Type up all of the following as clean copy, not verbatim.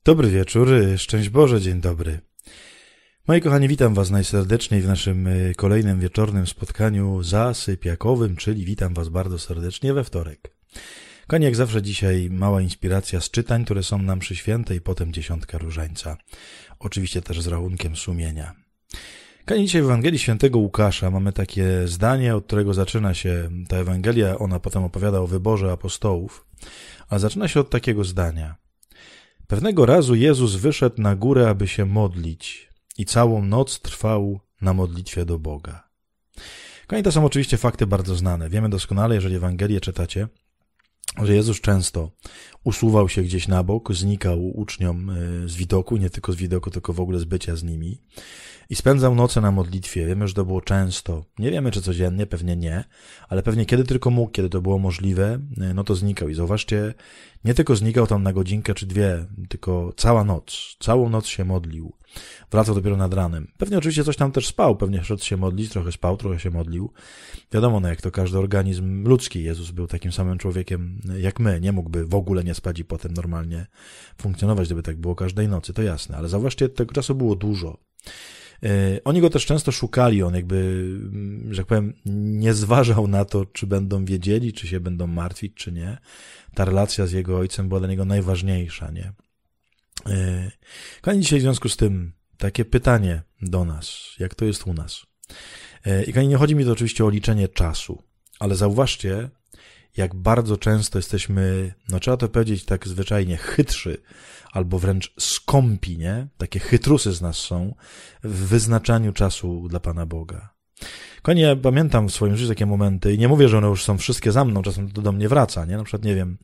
Dobry wieczór, szczęść Boże, dzień dobry. Moi kochani, witam was najserdeczniej w naszym kolejnym wieczornym spotkaniu zasypiakowym, czyli witam was bardzo serdecznie we wtorek. Kochani, jak zawsze dzisiaj mała inspiracja z czytań, które są nam przy świętej, potem dziesiątka różańca. Oczywiście też z rachunkiem sumienia. Kochani, dzisiaj w Ewangelii Świętego Łukasza mamy takie zdanie, od którego zaczyna się ta Ewangelia, ona potem opowiada o wyborze apostołów, a zaczyna się od takiego zdania. Pewnego razu Jezus wyszedł na górę, aby się modlić i całą noc trwał na modlitwie do Boga. Kochani, to są oczywiście fakty bardzo znane. Wiemy doskonale, jeżeli Ewangelię czytacie, że Jezus często usuwał się gdzieś na bok, znikał uczniom z widoku, nie tylko z widoku, tylko w ogóle z bycia z nimi i spędzał noce na modlitwie. Wiemy, że to było często. Nie wiemy, czy codziennie, pewnie nie, ale pewnie kiedy tylko mógł, kiedy to było możliwe, no to znikał. I zauważcie, nie tylko znikał tam na godzinkę czy dwie, tylko całą noc się modlił. Wracał dopiero nad ranem. Pewnie oczywiście coś tam też spał, pewnie szedł się modlić, trochę spał, trochę się modlił. Wiadomo, no jak to każdy organizm ludzki, Jezus był takim samym człowiekiem jak my, nie mógłby w ogóle nie spać i potem normalnie funkcjonować, gdyby tak było każdej nocy, to jasne, ale zauważcie, tego czasu było dużo. Oni go też często szukali, on jakby, że tak powiem, nie zważał na to, czy będą wiedzieli, czy się będą martwić, czy nie. Ta relacja z jego ojcem była dla niego najważniejsza, nie? Kochani, dzisiaj w związku z tym takie pytanie do nas, jak to jest u nas. I kochani, nie chodzi mi to oczywiście o liczenie czasu, ale zauważcie, jak bardzo często jesteśmy, no trzeba to powiedzieć tak zwyczajnie, chytrzy, albo wręcz skąpi, nie? Takie chytrusy z nas są w wyznaczaniu czasu dla Pana Boga. Kochani, ja pamiętam w swoim życiu takie momenty i nie mówię, że one już są wszystkie za mną, czasem to do mnie wraca, nie? Na przykład, nie wiem,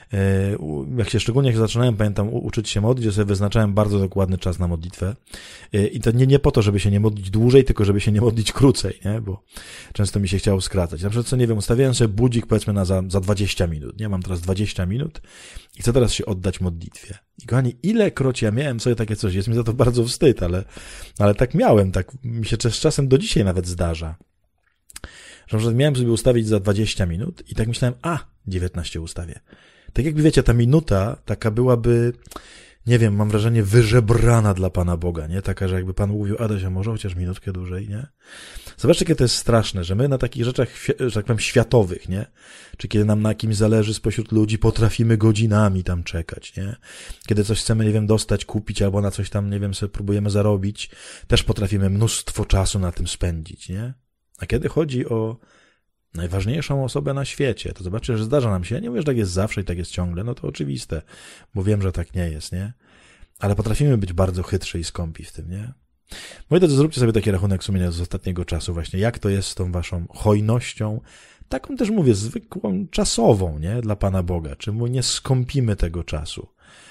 szczególnie jak zaczynałem, pamiętam, uczyć się modlić, że sobie wyznaczałem bardzo dokładny czas na modlitwę i to nie po to, żeby się nie modlić dłużej, tylko żeby się nie modlić krócej, nie? Bo często mi się chciało skracać. Na przykład, co nie wiem, ustawiałem sobie budzik, powiedzmy, za 20 minut, nie? Mam teraz 20 minut i chcę teraz się oddać modlitwie. I kochani, ilekroć ja miałem sobie takie coś, jest mi za to bardzo wstyd, ale tak miałem, tak mi się czasem do dzisiaj nawet zdarza. Że na przykład miałem sobie ustawić za 20 minut i tak myślałem, 19 ustawię. Tak jakby wiecie, ta minuta taka byłaby, nie wiem, mam wrażenie, wyżebrana dla Pana Boga, nie? Taka, że jakby Pan mówił, Adaś, a może chociaż minutkę dłużej, nie? Zobaczcie, jakie to jest straszne, że my na takich rzeczach, że tak powiem, światowych, nie? Czy kiedy nam na kimś zależy spośród ludzi, potrafimy godzinami tam czekać, nie? Kiedy coś chcemy, nie wiem, dostać, kupić, albo na coś tam, nie wiem, sobie próbujemy zarobić, też potrafimy mnóstwo czasu na tym spędzić, nie? A kiedy chodzi o najważniejszą osobę na świecie, to zobaczcie, że zdarza nam się, ja nie mówię, że tak jest zawsze i tak jest ciągle, no to oczywiste, bo wiem, że tak nie jest, nie? Ale potrafimy być bardzo chytrzy i skąpi w tym, nie? Moi drodzy, zróbcie sobie taki rachunek sumienia z ostatniego czasu właśnie, jak to jest z tą waszą hojnością, taką też mówię, zwykłą, czasową, nie? Dla Pana Boga, czy mu nie skąpimy tego czasu?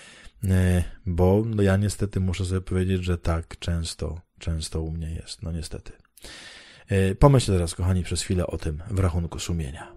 Bo no ja niestety muszę sobie powiedzieć, że tak często u mnie jest, no niestety. Pomyślcie teraz, kochani, przez chwilę o tym w rachunku sumienia.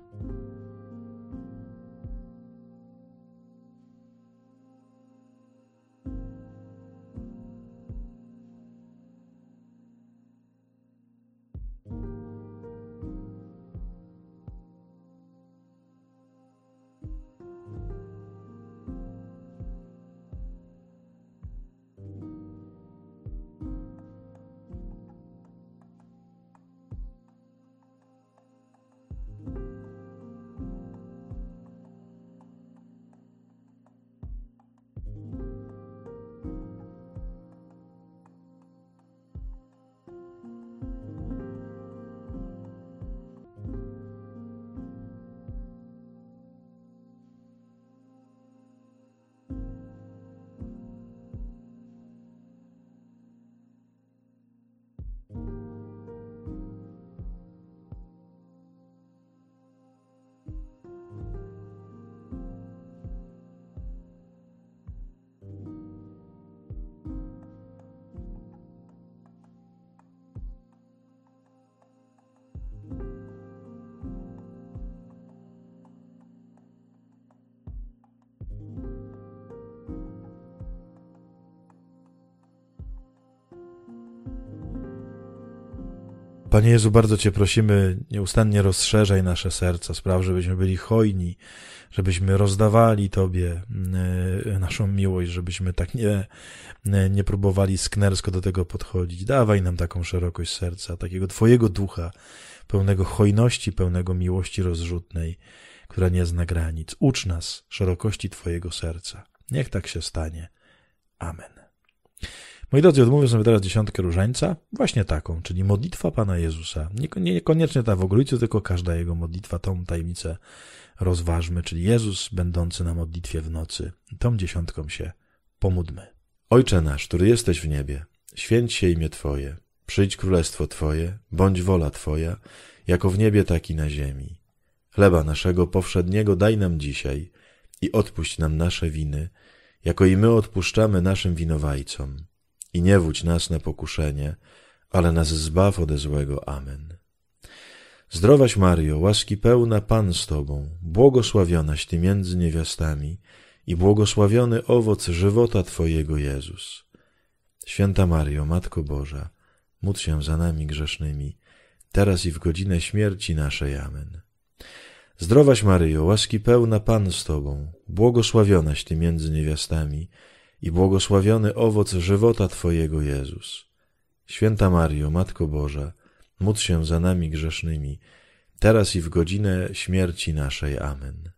Panie Jezu, bardzo Cię prosimy, nieustannie rozszerzaj nasze serca, spraw, żebyśmy byli hojni, żebyśmy rozdawali Tobie naszą miłość, żebyśmy tak nie próbowali sknersko do tego podchodzić. Dawaj nam taką szerokość serca, takiego Twojego ducha, pełnego hojności, pełnego miłości rozrzutnej, która nie zna granic. Ucz nas szerokości Twojego serca. Niech tak się stanie. Amen. Moi drodzy, odmówię sobie teraz 10 różańca, właśnie taką, czyli modlitwa Pana Jezusa. Niekoniecznie ta w ogólicy, tylko każda Jego modlitwa, tą tajemnicę rozważmy, czyli Jezus będący na modlitwie w nocy. Tą 10 się pomódlmy. Ojcze nasz, który jesteś w niebie, święć się imię Twoje, przyjdź królestwo Twoje, bądź wola Twoja, jako w niebie, tak i na ziemi. Chleba naszego powszedniego daj nam dzisiaj i odpuść nam nasze winy, jako i my odpuszczamy naszym winowajcom. I nie wódź nas na pokuszenie, ale nas zbaw ode złego. Amen. Zdrowaś Maryjo, łaski pełna, Pan z Tobą, błogosławionaś Ty między niewiastami i błogosławiony owoc żywota Twojego, Jezus. Święta Maryjo, Matko Boża, módl się za nami grzesznymi, teraz i w godzinę śmierci naszej. Amen. Zdrowaś Maryjo, łaski pełna, Pan z Tobą, błogosławionaś Ty między niewiastami i błogosławiony owoc żywota Twojego, Jezus. Święta Maryjo, Matko Boża, módl się za nami grzesznymi, teraz i w godzinę śmierci naszej. Amen.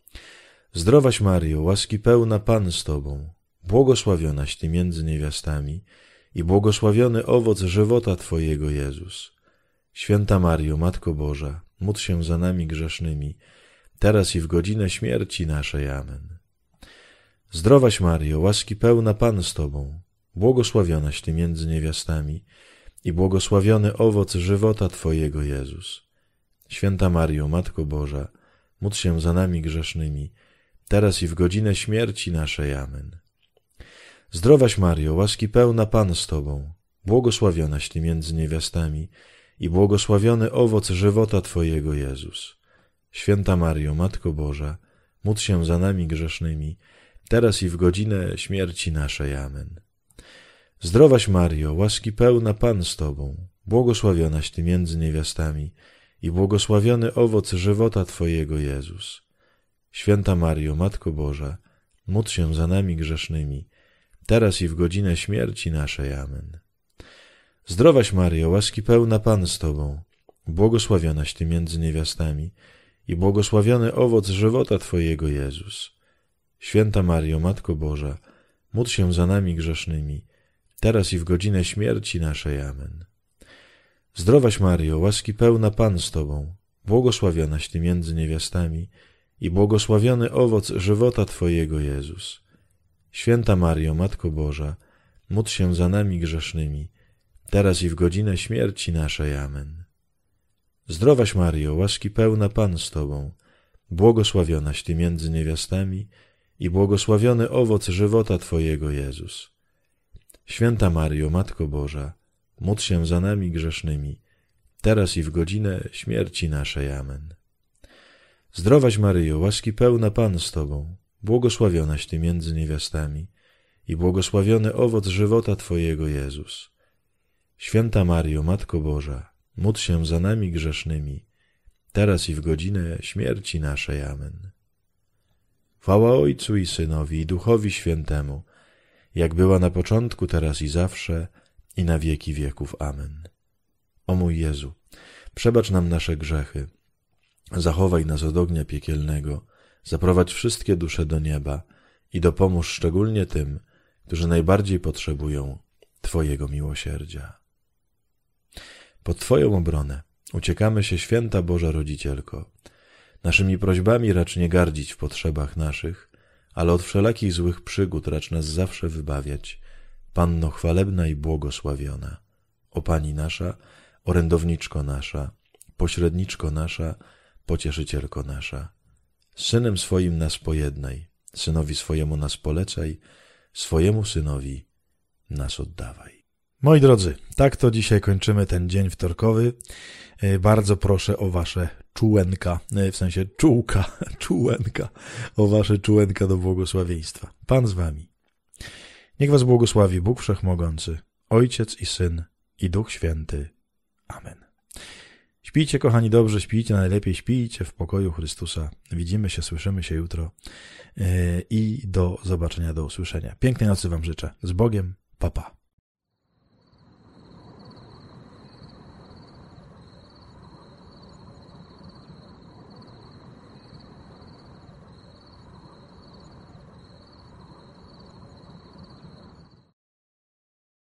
Zdrowaś Maryjo, łaski pełna, Pan z Tobą, błogosławionaś Ty między niewiastami i błogosławiony owoc żywota Twojego, Jezus. Święta Maryjo, Matko Boża, módl się za nami grzesznymi, teraz i w godzinę śmierci naszej. Amen. Zdrowaś Maryjo, łaski pełna, Pan z Tobą, błogosławionaś Ty między niewiastami i błogosławiony owoc żywota Twojego, Jezus. Święta Maryjo, Matko Boża, módl się za nami grzesznymi, teraz i w godzinę śmierci naszej. Amen. Zdrowaś Maryjo, łaski pełna, Pan z Tobą, błogosławionaś Ty między niewiastami i błogosławiony owoc żywota Twojego, Jezus. Święta Maryjo, Matko Boża, módl się za nami grzesznymi, teraz i w godzinę śmierci naszej. Amen. Zdrowaś Maryjo, łaski pełna, Pan z Tobą, błogosławionaś Ty między niewiastami i błogosławiony owoc żywota Twojego, Jezus. Święta Maryjo, Matko Boża, módl się za nami grzesznymi, teraz i w godzinę śmierci naszej. Amen. Zdrowaś Maryjo, łaski pełna, Pan z Tobą, błogosławionaś Ty między niewiastami i błogosławiony owoc żywota Twojego, Jezus. Święta Maryjo, Matko Boża, módl się za nami grzesznymi, teraz i w godzinę śmierci naszej. Amen. Zdrowaś Maryjo, łaski pełna, Pan z Tobą, błogosławionaś Ty między niewiastami i błogosławiony owoc żywota Twojego, Jezus. Święta Maryjo, Matko Boża, módl się za nami grzesznymi, teraz i w godzinę śmierci naszej. Amen. Zdrowaś Maryjo, łaski pełna, Pan z Tobą, błogosławionaś Ty między niewiastami i błogosławiony owoc żywota Twojego, Jezus. Święta Maryjo, Matko Boża, módl się za nami grzesznymi, teraz i w godzinę śmierci naszej. Amen. Zdrowaś Maryjo, łaski pełna, Pan z Tobą, błogosławionaś Ty między niewiastami i błogosławiony owoc żywota Twojego, Jezus. Święta Maryjo, Matko Boża, módl się za nami grzesznymi, teraz i w godzinę śmierci naszej. Amen. Chwała Ojcu i Synowi i Duchowi Świętemu, jak była na początku, teraz i zawsze, i na wieki wieków. Amen. O mój Jezu, przebacz nam nasze grzechy, zachowaj nas od ognia piekielnego, zaprowadź wszystkie dusze do nieba i dopomóż szczególnie tym, którzy najbardziej potrzebują Twojego miłosierdzia. Pod Twoją obronę uciekamy się, Święta Boża Rodzicielko. Naszymi prośbami racz nie gardzić w potrzebach naszych, ale od wszelakich złych przygód racz nas zawsze wybawiać. Panno chwalebna i błogosławiona, o Pani nasza, orędowniczko nasza, pośredniczko nasza, pocieszycielko nasza. Z Synem swoim nas pojednaj, Synowi swojemu nas polecaj, swojemu Synowi nas oddawaj. Moi drodzy, tak to dzisiaj kończymy ten dzień wtorkowy. Bardzo proszę o wasze czułenka, w sensie czułenka, o wasze czułenka do błogosławieństwa. Pan z wami. Niech was błogosławi Bóg Wszechmogący, Ojciec i Syn i Duch Święty. Amen. Śpijcie, kochani, dobrze, śpijcie, najlepiej śpijcie w pokoju Chrystusa. Widzimy się, słyszymy się jutro i do zobaczenia, do usłyszenia. Pięknej nocy wam życzę. Z Bogiem, pa, pa.